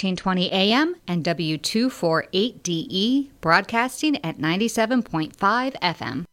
1420 AM and W248DE, broadcasting at 97.5 FM.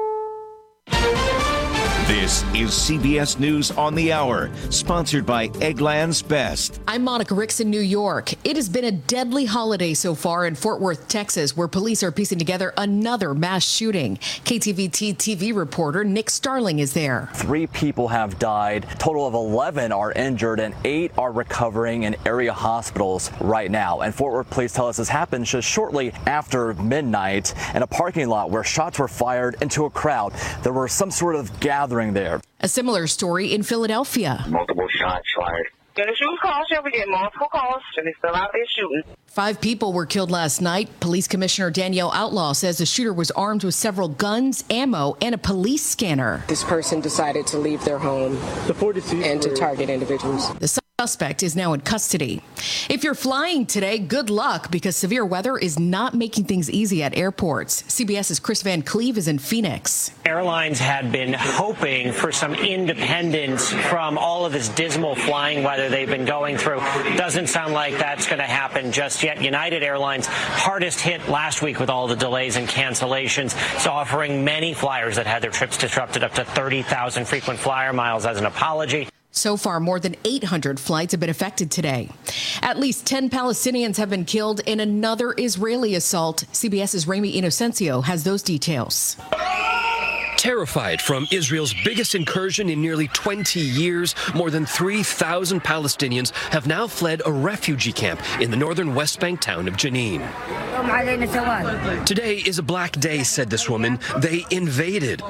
This is CBS News on the Hour, sponsored by Eggland's Best. I'm Monica Ricks in New York. It has been a deadly holiday so far in Fort Worth, Texas, where police are piecing together another mass shooting. KTVT TV reporter Nick Starling is there. 3 people have died. A total of 11 are injured and 8 are recovering in area hospitals right now. And Fort Worth police tell us this happened just shortly after midnight in a parking lot where shots were fired into a crowd. There were some sort of gathering there. A similar story in Philadelphia. Multiple shots fired. Get a shoot call, we get multiple calls, and they're still out there shooting. 5 people were killed last night. Police Commissioner Danielle Outlaw says the shooter was armed with several guns, ammo, and a police scanner. This person decided to leave their home and to target individuals. The suspect is now in custody. If you're flying today, good luck, because severe weather is not making things easy at airports. CBS's Chris Van Cleve is in Phoenix. Airlines had been hoping for some independence from all of this dismal flying weather they've been going through. Doesn't sound like that's going to happen just yet. United Airlines, hardest hit last week with all the delays and cancellations, so offering many flyers that had their trips disrupted up to 30,000 frequent flyer miles as an apology. So far, more than 800 flights have been affected today. At least 10 Palestinians have been killed in another Israeli assault. CBS's Rami Inocencio has those details. Terrified from Israel's biggest incursion in nearly 20 years, more than 3,000 Palestinians have now fled a refugee camp in the northern West Bank town of Jenin. Today is a black day, said this woman. They invaded.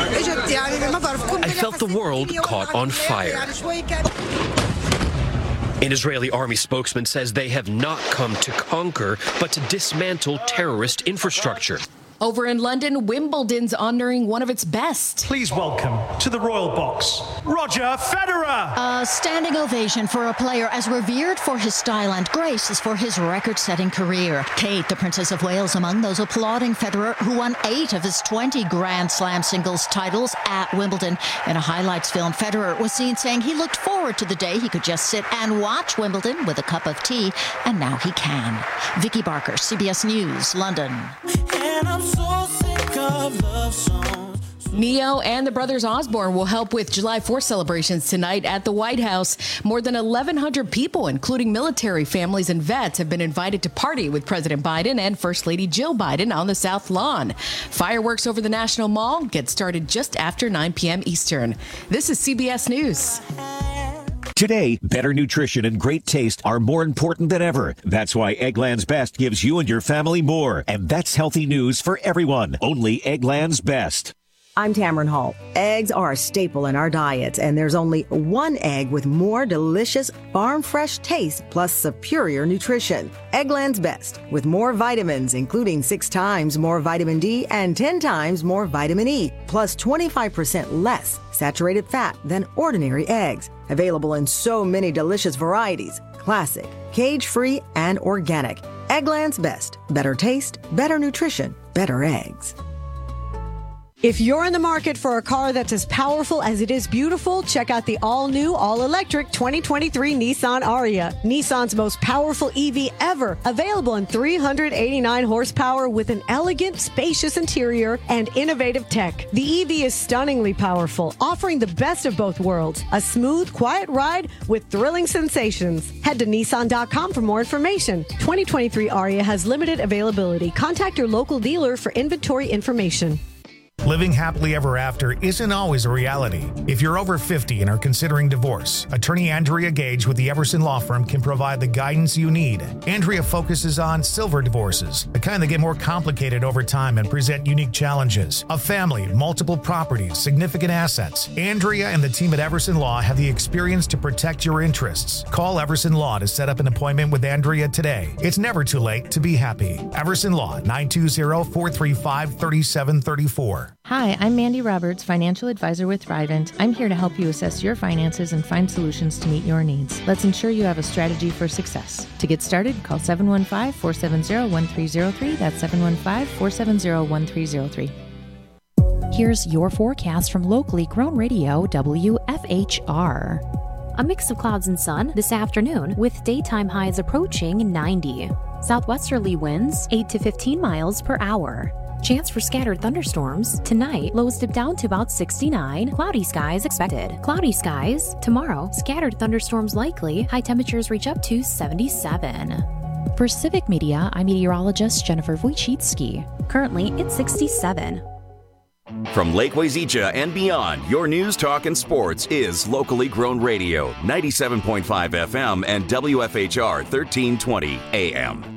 I felt the world caught on fire. An Israeli army spokesman says they have not come to conquer, but to dismantle terrorist infrastructure. Over in London, Wimbledon's honoring one of its best. Please welcome to the Royal Box, Roger Federer. A standing ovation for a player as revered for his style and grace as for his record-setting career. Kate, the Princess of Wales, among those applauding Federer, who won 8 of his 20 Grand Slam singles titles at Wimbledon. In a highlights film, Federer was seen saying he looked forward to the day he could just sit and watch Wimbledon with a cup of tea, and now he can. Vicky Barker, CBS News, London. And I'm so sick of love songs. Neo and the brothers Osborne will help with July 4th celebrations tonight at the White House. More than 1,100 people, including military families and vets, have been invited to party with President Biden and First Lady Jill Biden on the South Lawn. Fireworks over the National Mall get started just after 9 p.m. Eastern. This is CBS News. Today, better nutrition and great taste are more important than ever. That's why Eggland's Best gives you and your family more. And that's healthy news for everyone. Only Eggland's Best. I'm Tamron Hall. Eggs are a staple in our diets, and there's only one egg with more delicious farm-fresh taste plus superior nutrition. Eggland's Best, with more vitamins, including 6 times more vitamin D and 10 times more vitamin E, plus 25% less saturated fat than ordinary eggs. Available in so many delicious varieties: classic, cage-free, and organic. Eggland's Best. Better taste, better nutrition, better eggs. If you're in the market for a car that's as powerful as it is beautiful, check out the all-new, all-electric 2023 Nissan Ariya. Nissan's most powerful EV ever, available in 389 horsepower with an elegant, spacious interior and innovative tech. The EV is stunningly powerful, offering the best of both worlds. A smooth, quiet ride with thrilling sensations. Head to Nissan.com for more information. 2023 Ariya has limited availability. Contact your local dealer for inventory information. Living happily ever after isn't always a reality. If you're over 50 and are considering divorce, attorney Andrea Gage with the Everson Law Firm can provide the guidance you need. Andrea focuses on silver divorces, the kind that get more complicated over time and present unique challenges. A family, multiple properties, significant assets. Andrea and the team at Everson Law have the experience to protect your interests. Call Everson Law to set up an appointment with Andrea today. It's never too late to be happy. Everson Law, 920-435-3734. Hi, I'm Mandy Roberts, financial advisor with Thrivent. I'm here to help you assess your finances and find solutions to meet your needs. Let's ensure you have a strategy for success. To get started, call 715-470-1303. That's 715-470-1303. Here's your forecast from locally grown radio WFHR. A mix of clouds and sun this afternoon with daytime highs approaching 90. Southwesterly winds 8 to 15 miles per hour. Chance for scattered thunderstorms. Tonight, lows dip down to about 69. Cloudy skies expected. Cloudy skies. Tomorrow, scattered thunderstorms likely. High temperatures reach up to 77. For Civic Media, I'm meteorologist Jennifer Wojcicki. Currently, it's 67. From Lake Wazeecha and beyond, your news, talk, and sports is locally grown radio, 97.5 FM and WFHR 1320 AM.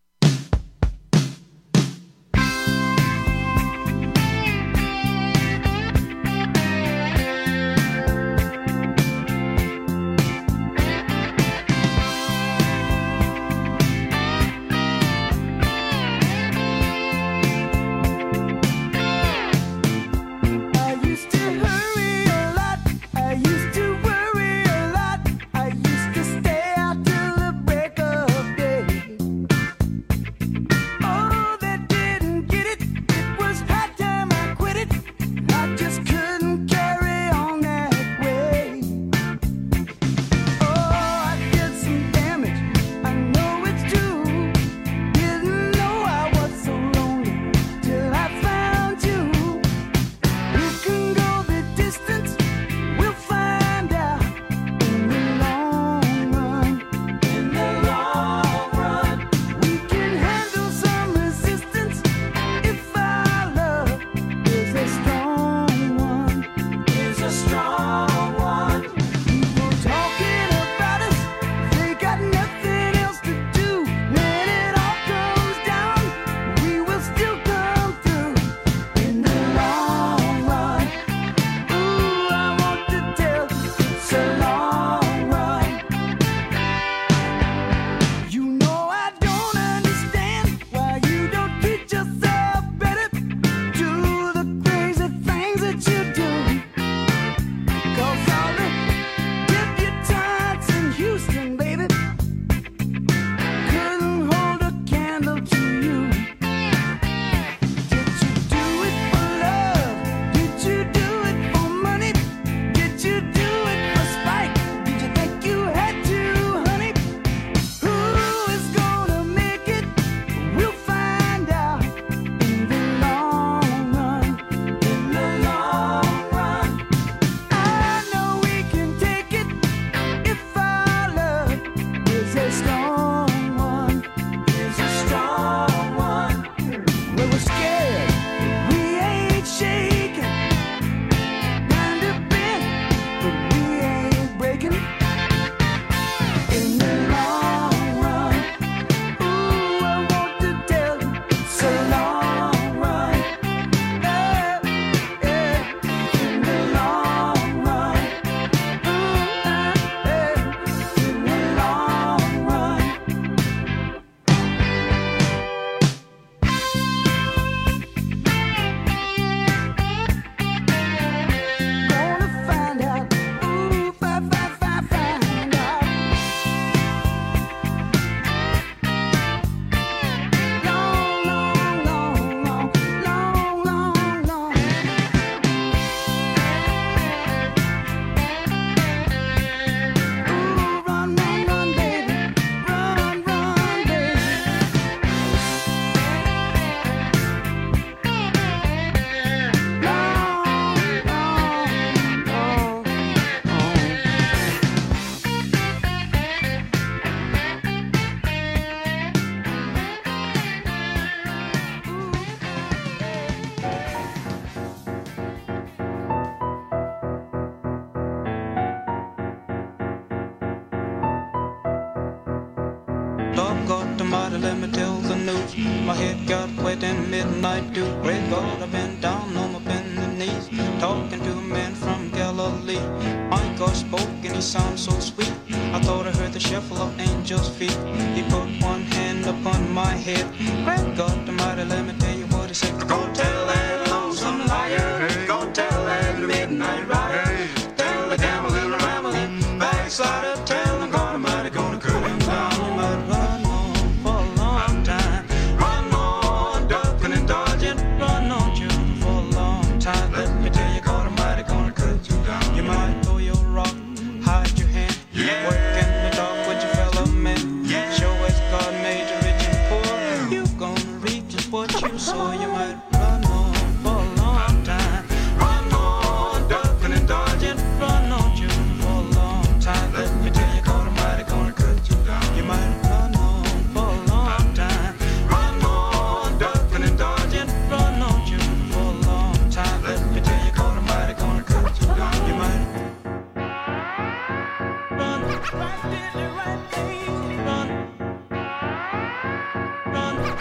let me tell the news. My head got wet in midnight dew. Great God, I've been down on my bending knees, talking to a man from Galilee. My God spoke and he sounded so sweet. I thought I heard the shuffle of angels' feet. He put one hand upon my head. Great God Almighty, let me tell you what he said. Go tell that lonesome liar. Go tell that midnight rider. Tell the gambling, rambling, backslider. Tell him God Almighty gonna cut him down. He might run on for a long time. Run on, ducking and dodging. Run on you for a long time. Let me tell you, God Almighty gonna cut you down. You might throw your rock, hide your hand.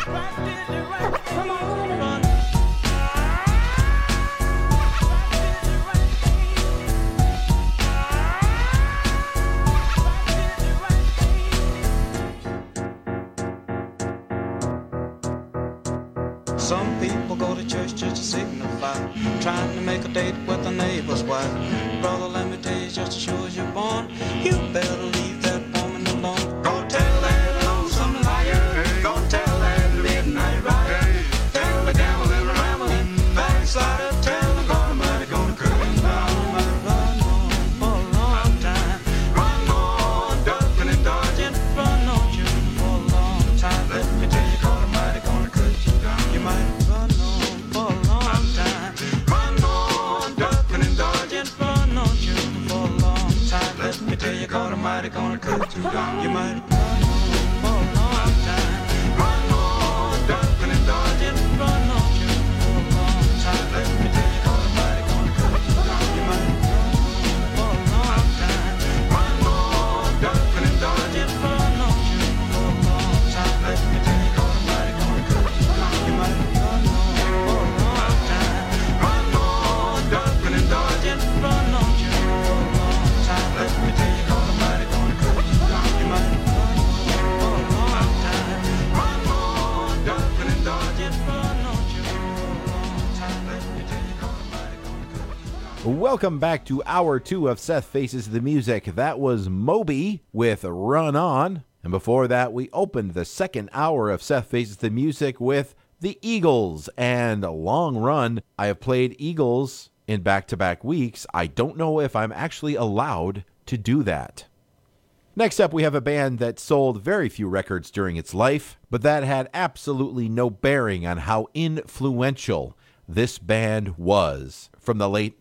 Some people go to church just to signify, trying to make a date with a neighbor's wife. Brother, let me tell you, just as sure as you're born, you better leave that woman alone. Go tell that lonesome liar, go tell that midnight rider, tell the gambling, rambling, backslider, tell the God gonna cut him down. Run on for a long time, run on, ducking and dodging, run on you for a long time. Let me tell you, God Almighty gonna cut you down. You might run on for a long time, run on, ducking and dodging, run on you for a long time. Let me tell you, God Almighty gonna cut you down. You might run on for a long time, run on, ducking and dodging, run on you for a long time. Let me tell you, God Almighty gonna cut you down. You might run on for a long time, run on, ducking and dodging, run on you for a long time. Let me tell you, God Almighty gonna cut you down. You might run on for a long time, run on, ducking and dodging, run on you for a long time. Let me tell you, God Almighty gonna cut you down. You might run on for a long time, run on, ducking and dodging, run on you for a long time. Let me tell you, God Almighty gonna cut you down. Welcome back to Hour 2 of Seth Faces the Music. That was Moby with Run On. And before that, we opened the second hour of Seth Faces the Music with the Eagles and Long Run. I have played Eagles in back-to-back weeks. I don't know if I'm actually allowed to do that. Next up, we have a band that sold very few records during its life, but that had absolutely no bearing on how influential this band was from the late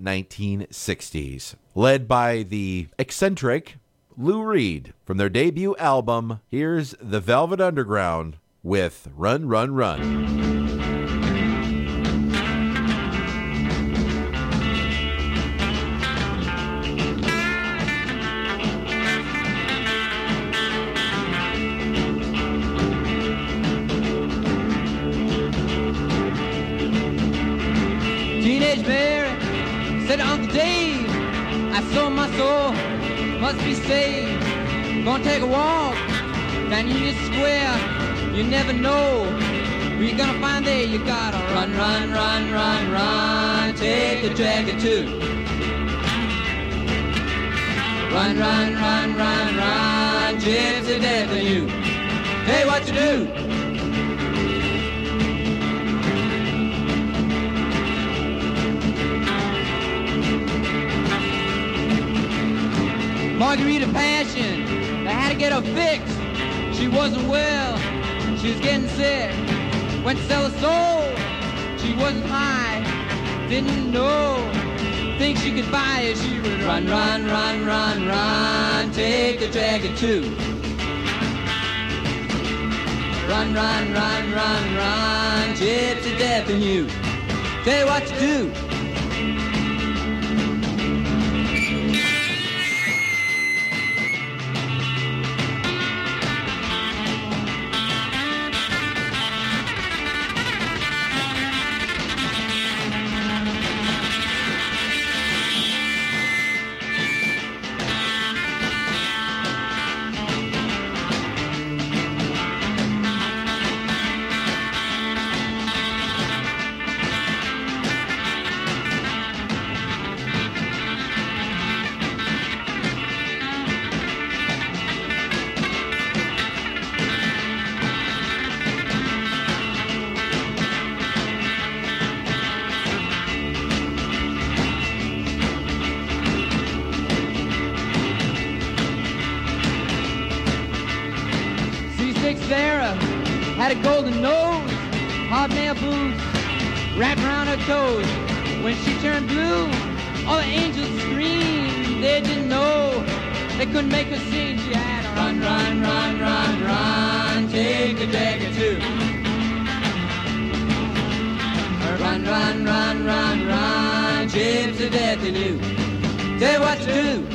1960s. Led by the eccentric Lou Reed. From their debut album, here's the Velvet Underground with Run, Run, Run. Teenage Mary said, Uncle Dave, I sold my soul, must be saved. Gonna take a walk down Union Square, you never know who you're gonna find there. You gotta run, run, run, run, run, take the jacket too. Run, run, run, run, run, gypsy death in you. Hey, what you do? Margarita Passion, they had to get her fixed. She wasn't well, she was getting sick. Went to sell her soul, she wasn't high, didn't know. Think she could buy it, she would run, run, run, run, run, take the jacket too. Run, run, run, run, run, gypsy death in you. Tell you what to do. Sarah had a golden nose, hobnail boots wrapped around her toes. When she turned blue, all the angels screamed. They didn't know, they couldn't make her sing. She had a run, run, run, run, run, take the jacket too. Run, run, run, run, run, gypsy death in you. Tell you what to do.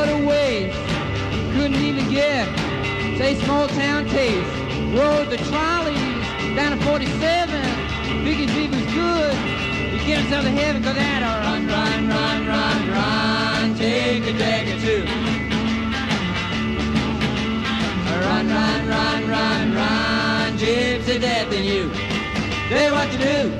what a waste. Couldn't even get, say, small town taste. Rode the trolleys down to 47. Figured if he was good, he'd get himself to heaven. Cause that run, run, run, run, run, take a drag or two. Run, run, run, run, run, gypsy death in you. Say what you do.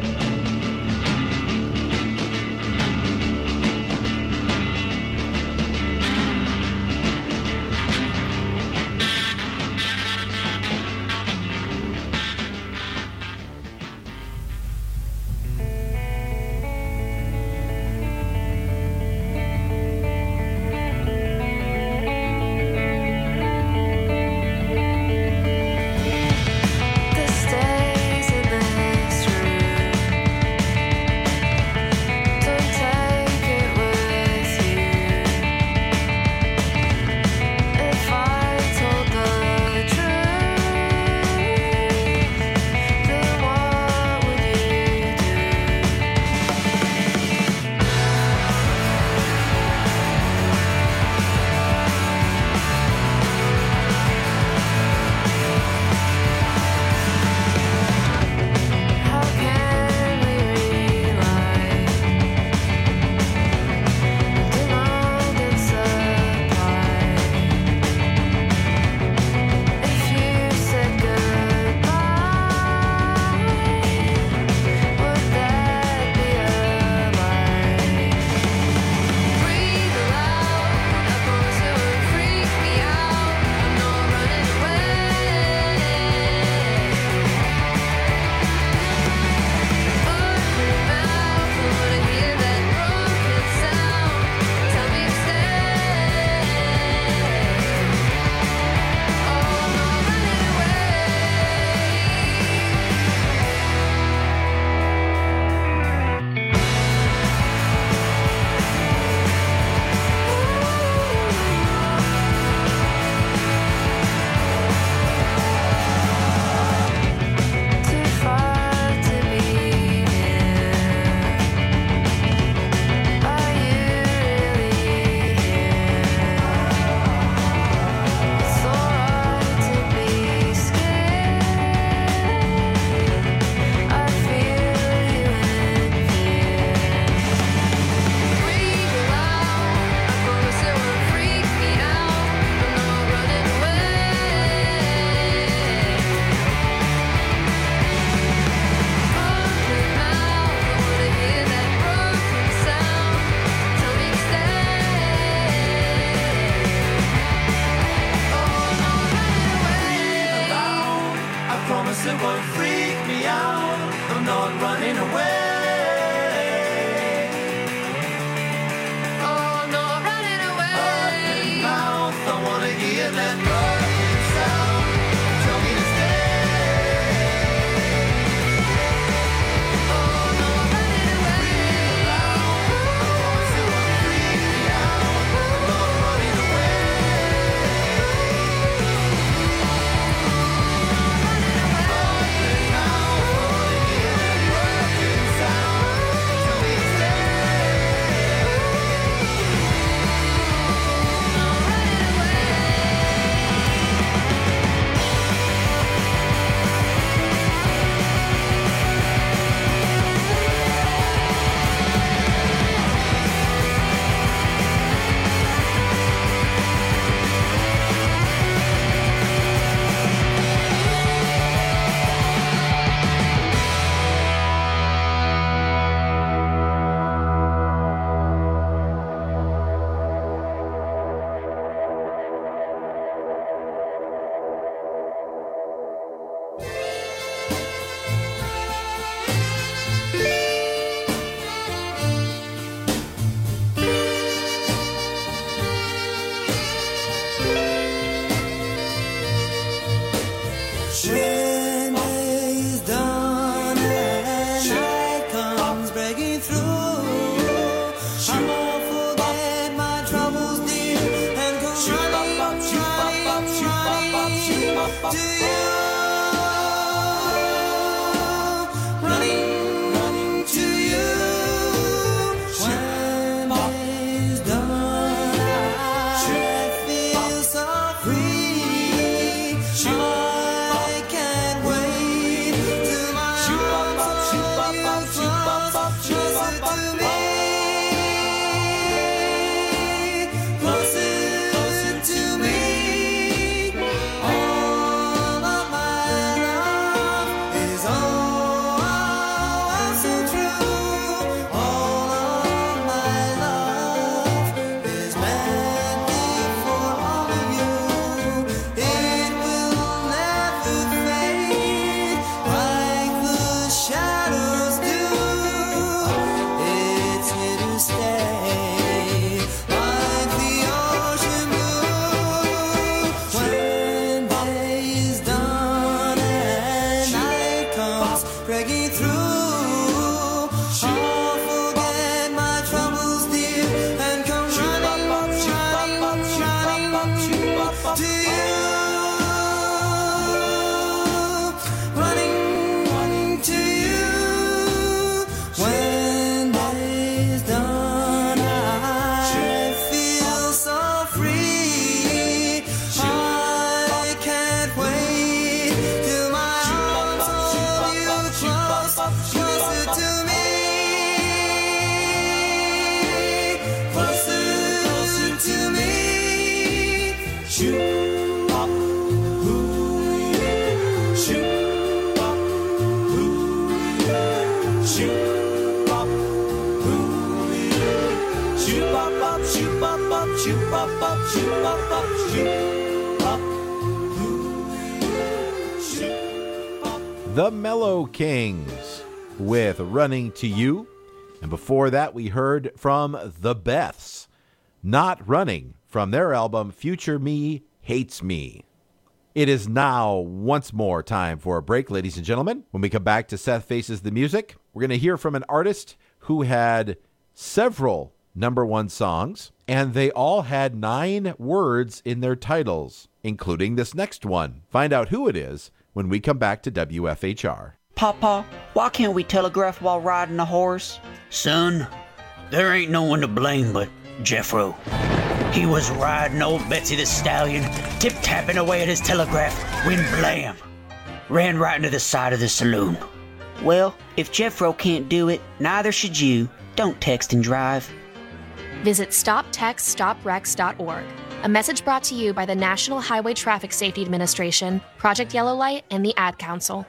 The Mellow Kings with Running to You. And before that, we heard from The Beths, Not Running, from their album Future Me Hates Me. It is now once more time for a break, ladies and gentlemen. When we come back to Seth Faces the Music, we're going to hear from an artist who had several #1 songs, and they all had 9 words in their titles, including this next one. Find out who it is when we come back to WFHR. Papa, why can't we telegraph while riding a horse? Son, there ain't no one to blame but Jeffro. He was riding old Betsy the Stallion, tip-tapping away at his telegraph, when blam! Ran right into the side of the saloon. Well, if Jeffro can't do it, neither should you. Don't text and drive. Visit StopTextStopWrecks.org. A message brought to you by the National Highway Traffic Safety Administration, Project Yellow Light, and the Ad Council.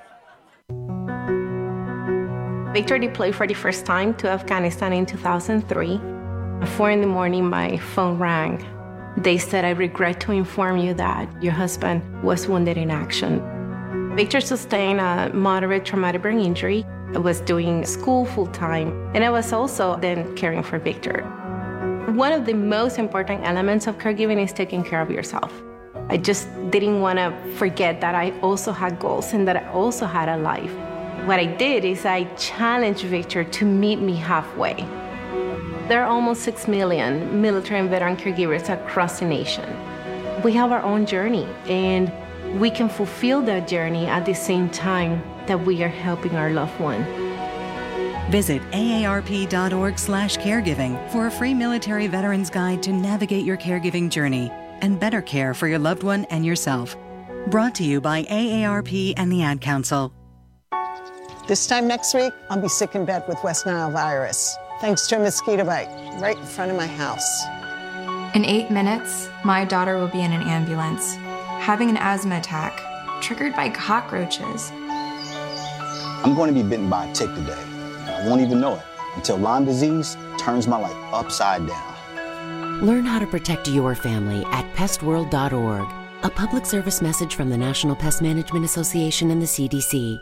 Victor deployed for the first time to Afghanistan in 2003. At 4 a.m, my phone rang. They said, "I regret to inform you that your husband was wounded in action." Victor sustained a moderate traumatic brain injury. I was doing school full-time, and I was also then caring for Victor. One of the most important elements of caregiving is taking care of yourself. I just didn't want to forget that I also had goals and that I also had a life. What I did is I challenged Victor to meet me halfway. There are almost 6 million military and veteran caregivers across the nation. We have our own journey, and we can fulfill that journey at the same time that we are helping our loved one. Visit aarp.org/caregiving for a free military veterans guide to navigate your caregiving journey and better care for your loved one and yourself. Brought to you by AARP and the Ad Council. This time next week, I'll be sick in bed with West Nile virus, thanks to a mosquito bite right in front of my house. In 8 minutes, my daughter will be in an ambulance, having an asthma attack, triggered by cockroaches. I'm going to be bitten by a tick today. I won't even know it until Lyme disease turns my life upside down. Learn how to protect your family at pestworld.org. A public service message from the National Pest Management Association and the CDC.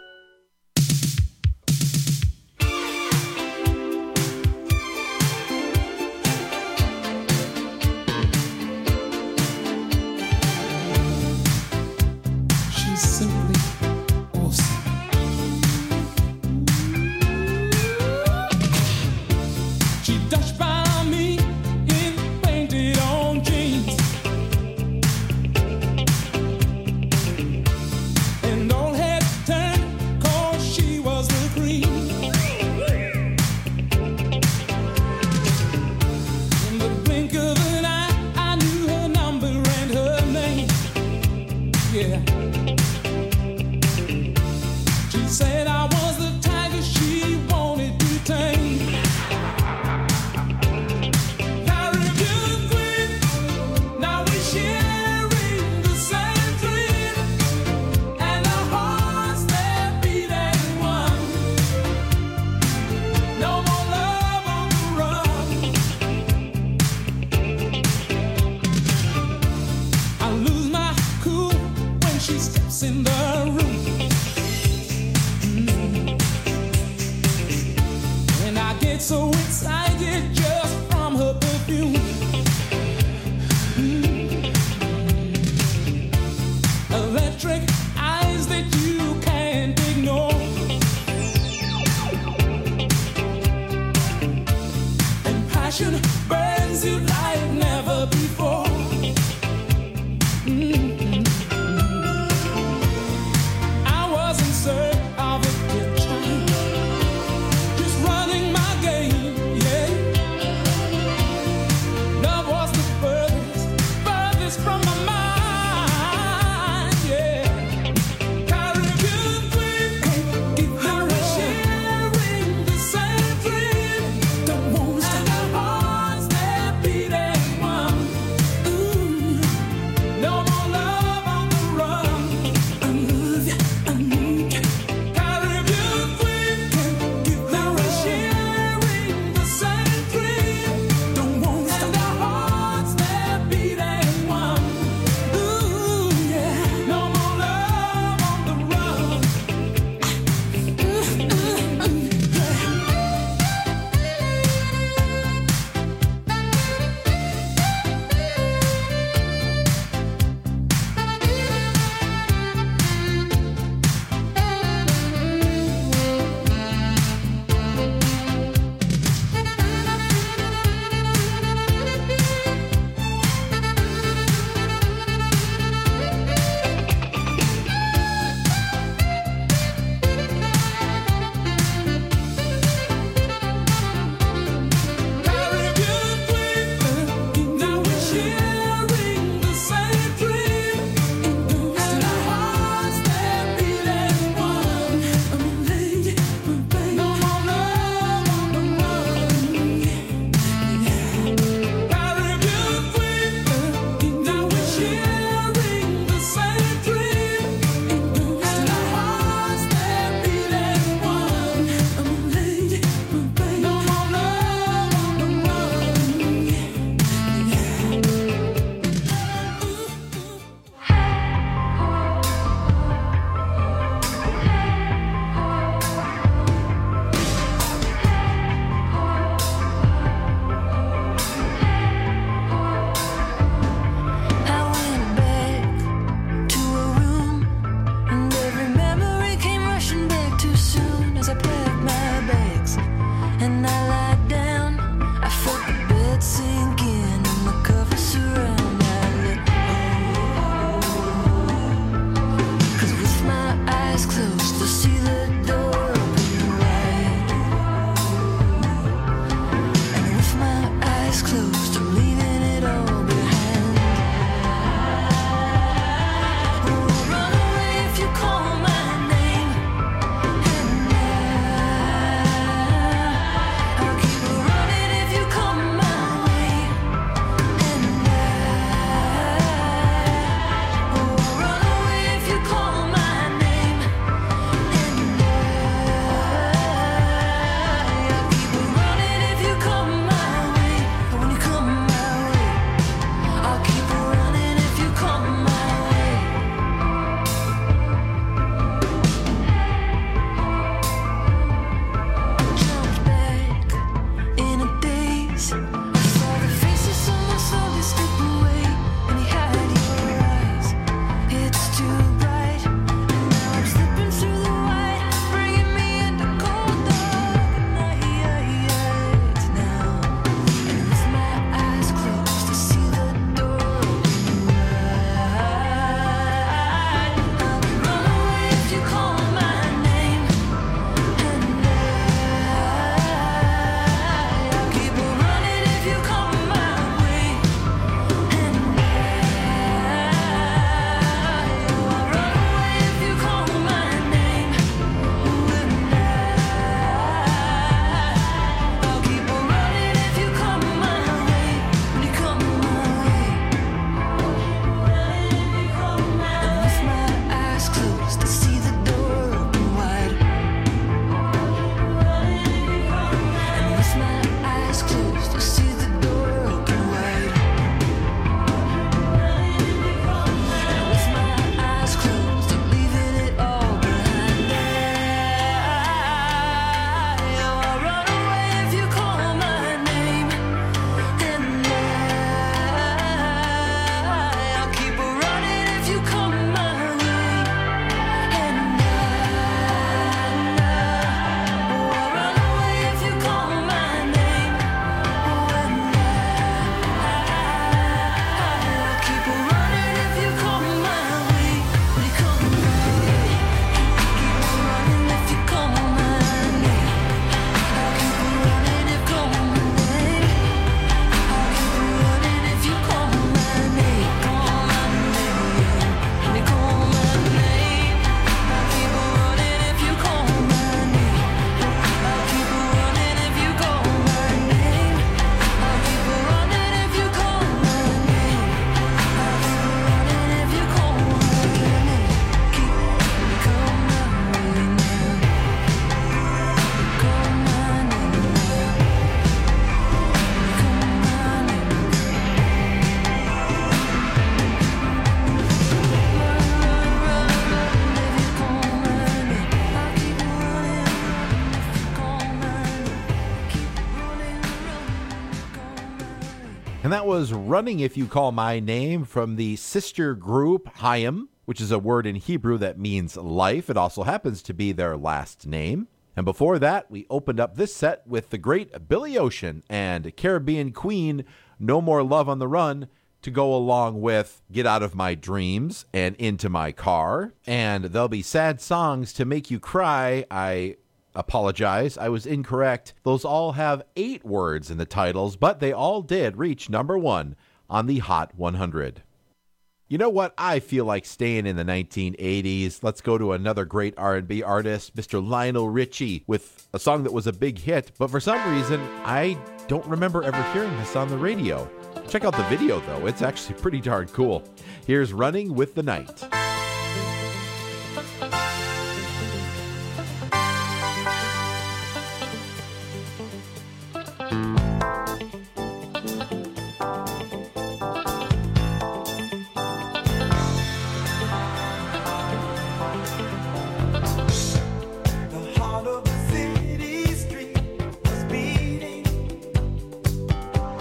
that was Running If You Call My Name from the sister group Hayim, which is a word in Hebrew that means life. It also happens to be their last name. And before that, we opened up this set with the great Billy Ocean and Caribbean Queen, No More Love on the Run, to go along with Get Out of My Dreams and Into My Car. And there'll be sad songs to make you cry. I apologize, I was incorrect. Those all have 8 words in the titles, but they all did reach number 1 on the Hot 100. You know what? I feel like staying in the 1980s. Let's go to another great R&B artist, Mr. Lionel Richie, with a song that was a big hit, but for some reason, I don't remember ever hearing this on the radio. Check out the video, though. It's actually pretty darn cool. Here's Running with the Night.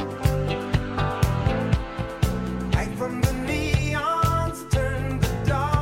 From the neons turn the dark.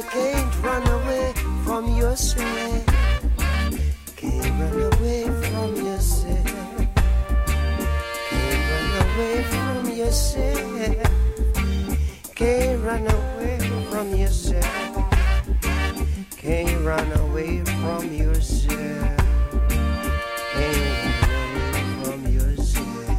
can't run away from yourself. Can't run away from yourself. Can't run away from yourself. Can't run away from yourself. Can't run away from yourself. Can't run away from yourself.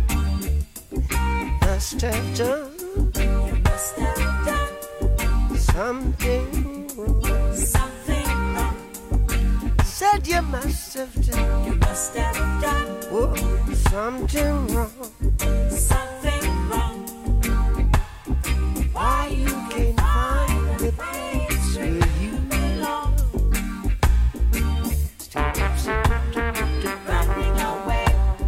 Must have done. You must have done something wrong. Something wrong. Said you must have done. You must have done. Oh, something wrong. Something wrong. Why you can't find the place where you belong? Running away.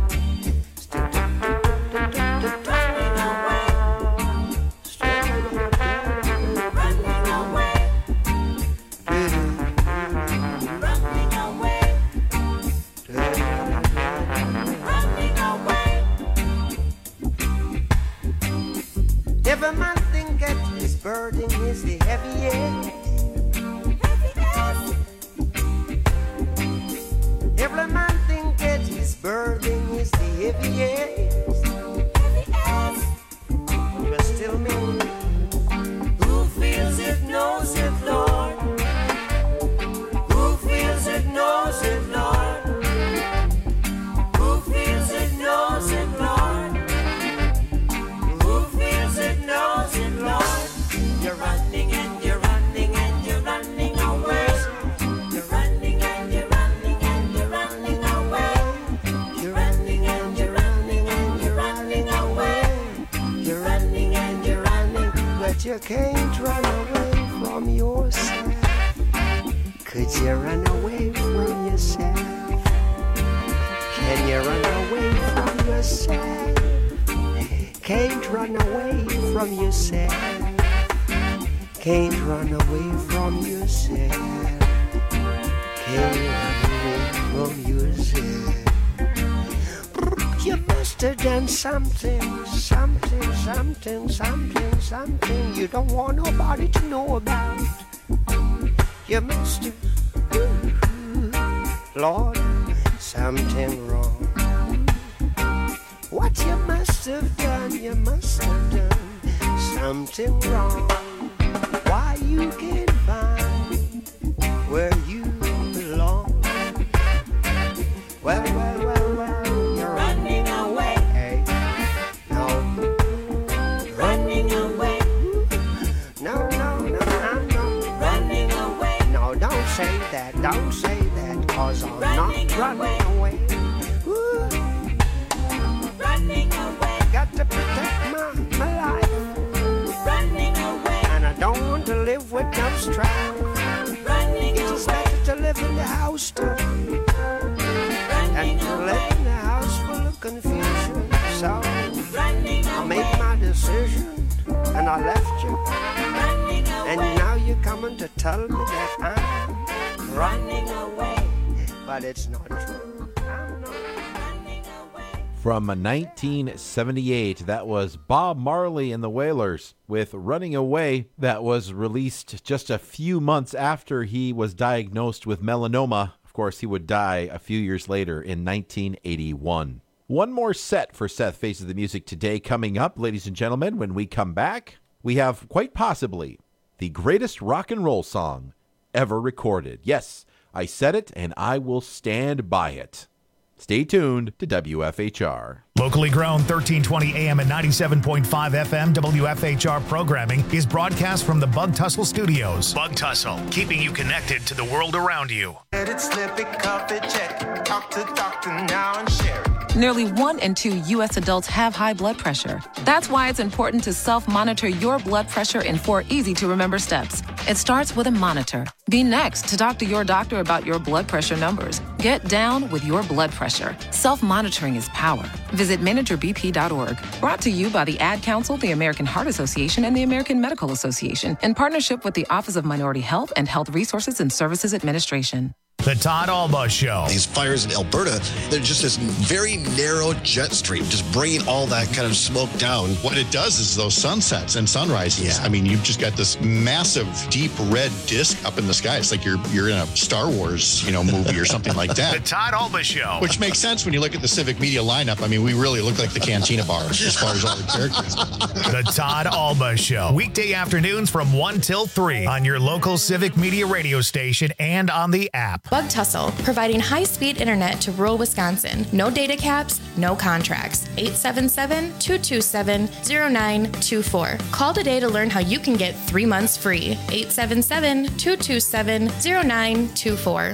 Every man thinketh his burden is the heaviest. Every man thinketh his burden is the heaviest. But still me, who feels it knows it, Lord. Who feels it knows it, Lord. Who feels it knows it, Lord. Knows it, Lord. You're running and you're running and you're running away. You're running and you're running and you're running away. You're running and you're running and you're running away. You're running and you're running, but you can't run away from yourself. Could you run away from yourself? Can you run away from yourself? Can't run away from yourself. Can't run away from yourself. Can't run away from yourself. You must have done something, something, something, something, something you don't want nobody to know about. You must have, Lord, something wrong. What you must have done, you must have done something wrong. Why you can't find where you belong? Well, you're running away. Hey, no, running away. No, running away. No, don't say that, 'cause I'm not running away. Running away. Got to protect my life. Running away. And I don't want to live with no strife. Running away. It's better to live in the house too. Than to live in the house full of confusion. So I made my decision and I left you. And now you're coming to tell me that I'm running away. But it's not true. I'm not. From 1978, that was Bob Marley and the Wailers with Running Away. That was released just a few months after he was diagnosed with melanoma. Of course, he would die a few years later in 1981. One more set for Seth Faces the Music today coming up, ladies and gentlemen. When we come back, we have quite possibly the greatest rock and roll song ever recorded. Yes, I said it, and I will stand by it. Stay tuned to WFHR. Locally grown 1320 AM and 97.5 FM WFHR programming is broadcast from the Bug Tussle Studios. Bug Tussle, keeping you connected to the world around you. Let it slip it, cuff it, check it. Talk to doctor now and share it. Nearly 1 in 2 U.S. adults have high blood pressure. That's why it's important to self-monitor your blood pressure in 4 easy-to-remember steps. It starts with a monitor. Be next to talk to your doctor about your blood pressure numbers. Get down with your blood pressure. Self-monitoring is power. Visit managerbp.org. Brought to you by the Ad Council, the American Heart Association, and the American Medical Association in partnership with the Office of Minority Health and Health Resources and Services Administration. The Todd Alba Show. These fires in Alberta, they're just this very narrow jet stream, just bringing all that kind of smoke down. What it does is those sunsets and sunrises. I mean, you've just got this massive, deep red disc up in the sky. It's like you're in a Star Wars, movie or something like that. The Todd Alba Show. Which makes sense when you look at the Civic Media lineup. I mean, we really look like the Cantina Bar as far as all the characters. The Todd Alba Show. Weekday afternoons from 1 till 3 on your local Civic Media radio station and on the app. Bug Tussle, providing high-speed internet to rural Wisconsin. No data caps, no contracts. 877-227-0924. Call today to learn how you can get 3 months free. 877-227-0924.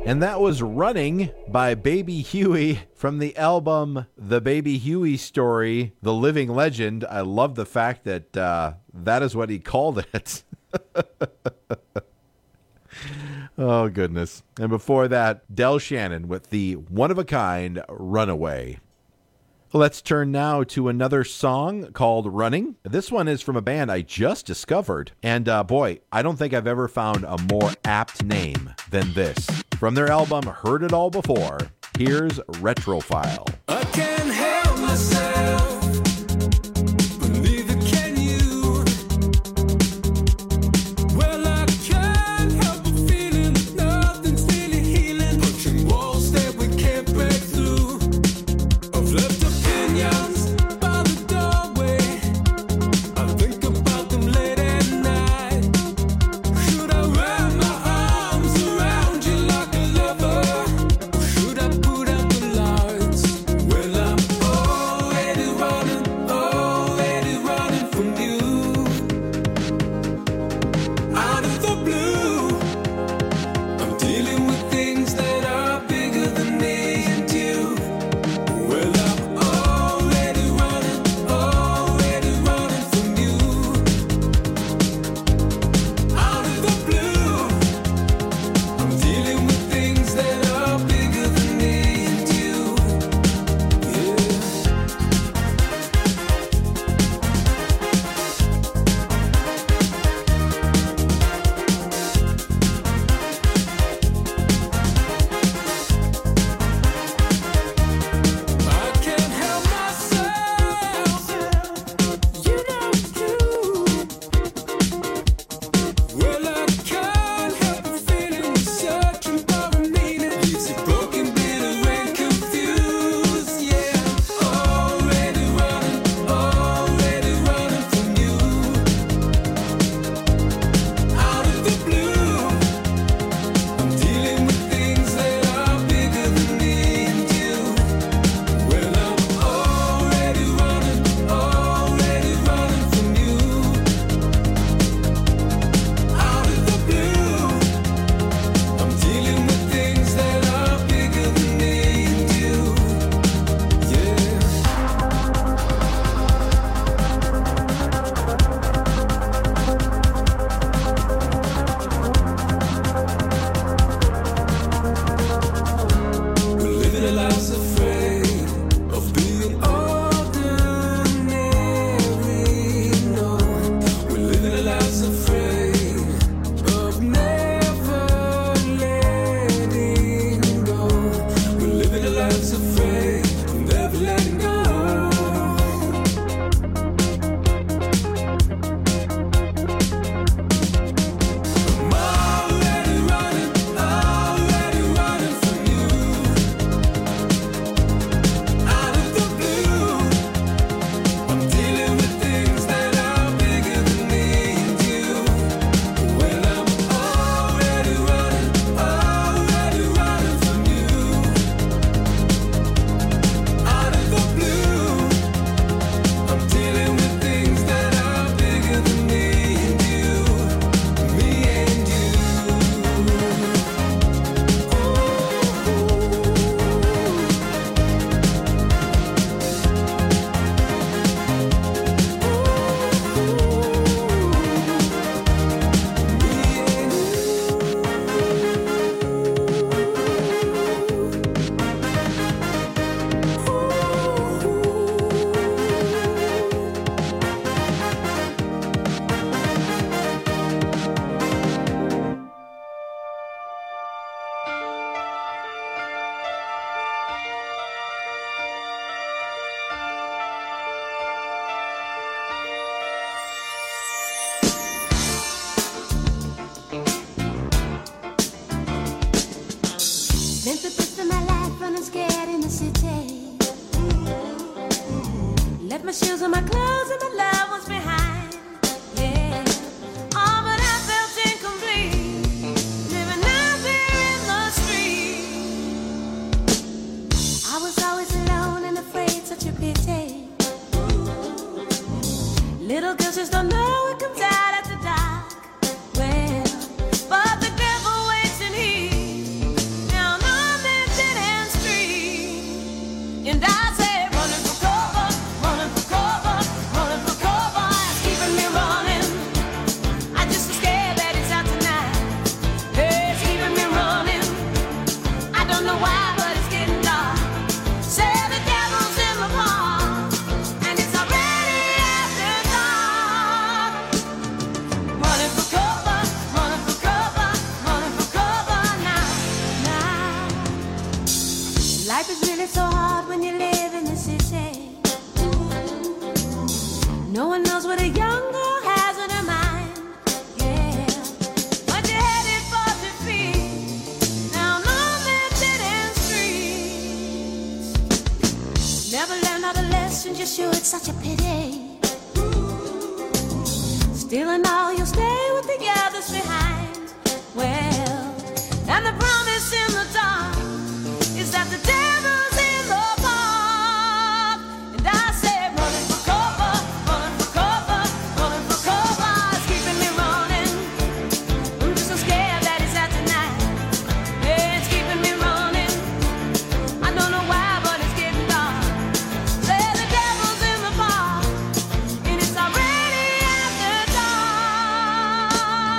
And that was Running by Baby Huey from the album The Baby Huey Story, The Living Legend. I love the fact that that is what he called it. Oh, goodness. And before that, Del Shannon with the one-of-a-kind Runaway. Let's turn now to another song called Running. This one is from a band I just discovered. And boy, I don't think I've ever found a more apt name than this. From their album Heard It All Before, here's Retrophile. I can't help myself, but neither can you. Well, I can't help but feeling that nothing's really healing. Punching walls that we can't break through. I've left opinions by the doorway. I think about them late at night. Should I wrap my arms around you like a lover? Or should I put out the lights? Well, I'm already running from you. Out of the blue, I'm dealing with things that are bigger than me and you. Well, I'm already running from you. Out of the blue, I'm dealing with things that are bigger than me and you. Yeah. I can't help myself, you know it's true. Well, I can't help but feeling searching for a meaning. Leaves it broken, bitter, and confused. Yeah, already running from you. Out of the blue, I'm dealing with things that are bigger than me and you. Well, I'm already running from you. Out of the blue, I'm dealing with things that are bigger than me and you. Yeah. We're living our lives afraid of being ordinary. No, we're living our lives afraid of never letting go. We're living our lives afraid of never letting go. I'm already running from you. Out of the blue, I'm dealing with things that are bigger than me and you. Well, I'm already running from you. Out of the blue, I'm dealing with things that are bigger than me and you. Me and you. Spent the rest of my life running scared in the city. Left my shoes and my clothes and my loved ones behind. Yeah. Oh, but I felt incomplete. Living out there in the street. I was always alone and afraid, such a pity. Little girls just don't know what comes out at the dark. Well, but the devil waits and he one knows what a young girl has in her mind. Yeah, but you're headed for defeat. Now long and dead end streets. Never learned all the lessons you should. Such a pity. Stealing all you'll stay with the others behind. Well, and the promise in the dark is that the devil's in the park. And I say running for cover, running for cover, running for cover. It's keeping me running. I'm just so scared that it's out tonight. Yeah, it's keeping me running. I don't know why, but it's getting dark. Say the devil's in the park, and it's already after dark.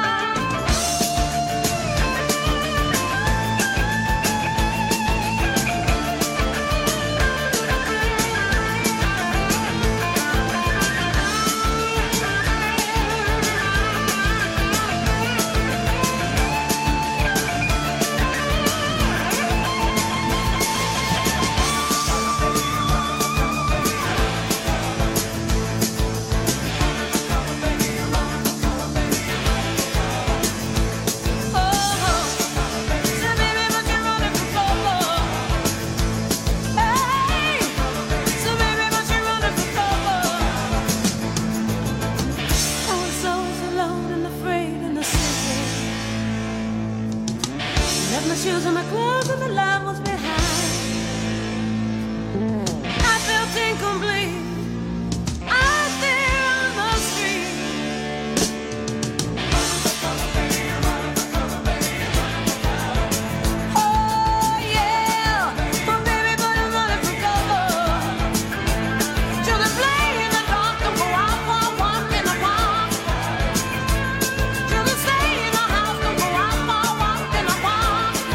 Shoes and my clothes and the love was behind. I felt incomplete out there on the street. Oh yeah, but baby, but I'm running for cover. Children play in the dark, don't go out for a walk in the park. Children stay in the house, don't go out for a walk in the park.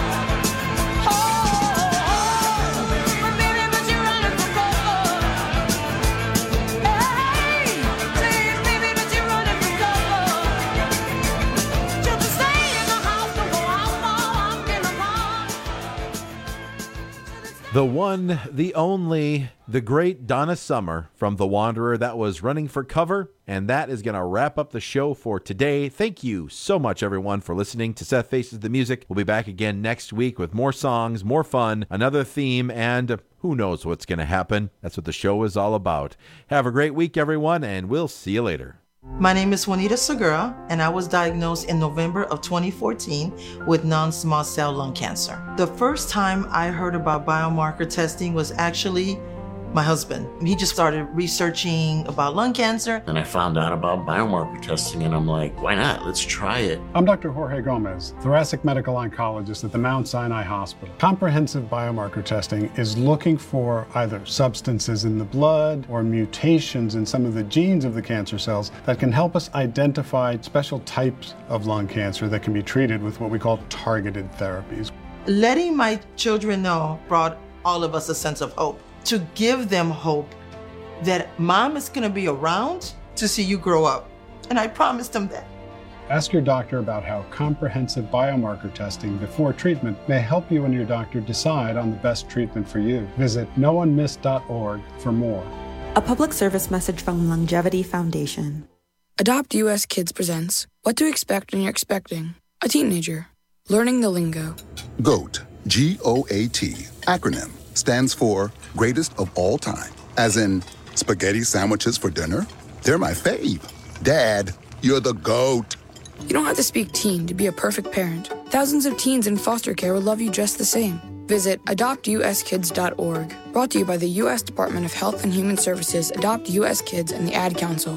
The one, the only, the great Donna Summer from The Wanderer. That was Running for Cover, and that is going to wrap up the show for today. Thank you so much, everyone, for listening to Seth Faces the Music. We'll be back again next week with more songs, more fun, another theme, and who knows what's going to happen. That's what the show is all about. Have a great week, everyone, and we'll see you later. My name is Juanita Segura, and I was diagnosed in November of 2014 with non-small cell lung cancer. The first time I heard about biomarker testing was actually my husband. He just started researching about lung cancer. And I found out about biomarker testing, and I'm like, why not? Let's try it. I'm Dr. Jorge Gomez, thoracic medical oncologist at the Mount Sinai Hospital. Comprehensive biomarker testing is looking for either substances in the blood or mutations in some of the genes of the cancer cells that can help us identify special types of lung cancer that can be treated with what we call targeted therapies. Letting my children know brought all of us a sense of hope. To give them hope that mom is going to be around to see you grow up. And I promised them that. Ask your doctor about how comprehensive biomarker testing before treatment may help you and your doctor decide on the best treatment for you. Visit noonemiss.org for more. A public service message from Longevity Foundation. Adopt US Kids presents What to Expect When You're Expecting a Teenager. Learning the lingo. GOAT, G-O-A-T, acronym, stands for Greatest of All Time. As in, spaghetti sandwiches for dinner? They're my fave. Dad, you're the GOAT. You don't have to speak teen to be a perfect parent. Thousands of teens in foster care will love you just the same. Visit adoptuskids.org. Brought to you by the U.S. Department of Health and Human Services, Adopt U.S. Kids, and the Ad Council.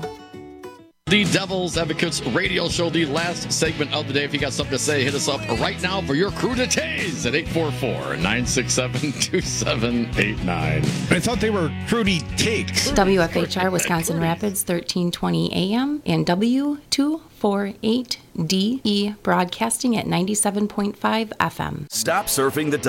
The Devil's Advocates radio show, the last segment of the day. If you got something to say, hit us up right now for your crew to tase at 844-967-2789. I thought they were fruity takes. WFHR Wisconsin Rapids, 1320 AM, and W248DE broadcasting at 97.5 FM. Stop surfing the